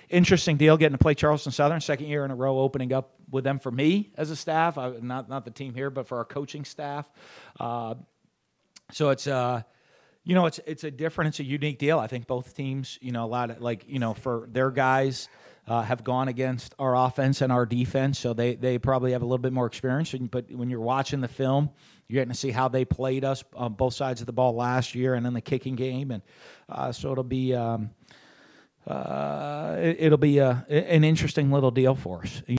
interesting deal getting to play Charleston Southern, second year in a row opening up with them for me as a staff, not the team here, but for our coaching staff. So it's it's a different, it's a unique deal. I think both teams, a lot of for their guys have gone against our offense and our defense, so they probably have a little bit more experience. But when you're watching the film, you're getting to see how they played us on both sides of the ball last year and in the kicking game, and so it'll be an interesting little deal for us.